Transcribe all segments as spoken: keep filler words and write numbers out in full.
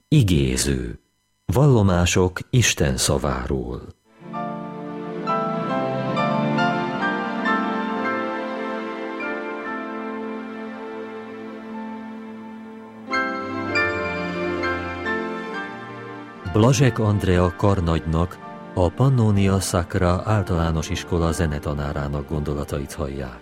Igéző. Vallomások Isten szaváról. Blazsek Andrea karnagynak, a Pannonia Sacra általános iskola zenetanárának gondolatait hallják.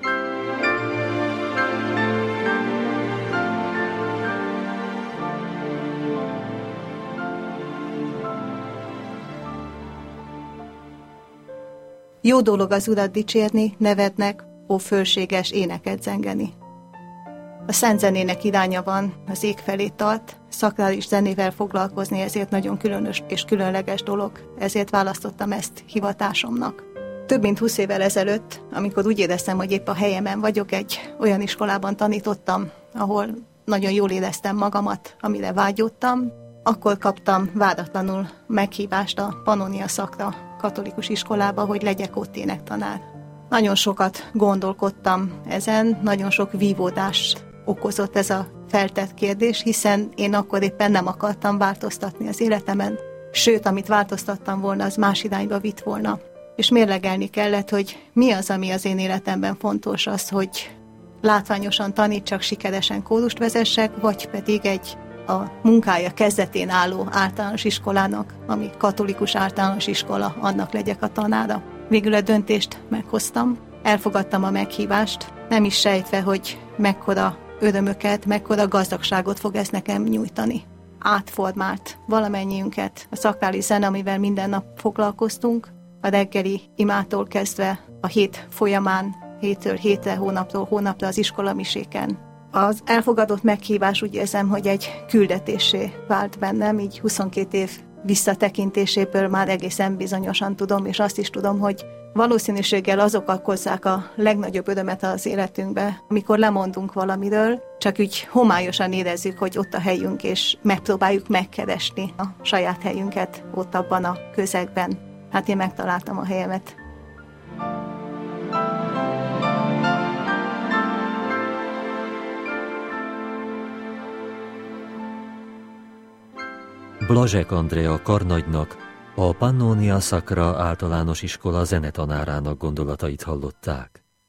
Jó dolog az Urat dicsérni, nevednek, ó fölséges, éneket zengeni. A szent zenének iránya van, az ég felé tart, szakrális zenével foglalkozni ezért nagyon különös és különleges dolog, ezért választottam ezt hivatásomnak. Több mint húsz évvel ezelőtt, amikor úgy éreztem, hogy épp a helyemen vagyok, egy olyan iskolában tanítottam, ahol nagyon jól éreztem magamat, amire vágyódtam, akkor kaptam váratlanul meghívást a Pannonia Sacra katolikus iskolába, hogy legyek ott énektanár. Nagyon sokat gondolkodtam ezen, nagyon sok vívódást okozott ez a feltett kérdés, hiszen én akkor éppen nem akartam változtatni az életemen, sőt, amit változtattam volna, az más irányba vitt volna. És mérlegelni kellett, hogy mi az, ami az én életemben fontos, az, hogy látványosan tanítsak, sikeresen kórust vezessek, vagy pedig egy a munkája kezdetén álló általános iskolának, ami katolikus általános iskola, annak legyek a tanára. Végül a döntést meghoztam, elfogadtam a meghívást, nem is sejtve, hogy mekkora örömöket, mekkora gazdagságot fog ez nekem nyújtani. Átformált valamennyiünket a szakrális zene, amivel minden nap foglalkoztunk, a reggeli imától kezdve a hét folyamán, hétről hétre, hónapról hónapra az iskolamiséken. Az elfogadott meghívás úgy érzem, hogy egy küldetésé vált bennem, így huszonkét év visszatekintéséből már egészen bizonyosan tudom, és azt is tudom, hogy valószínűséggel azok okozzák a legnagyobb örömet az életünkbe, amikor lemondunk valamiről, csak úgy homályosan érezzük, hogy ott a helyünk, és megpróbáljuk megkeresni a saját helyünket ott abban a közegben. Hát én megtaláltam a helyemet. Blazsek Andrea karnagynak, a Pannonia Sacra általános iskola zenetanárának gondolatait hallották.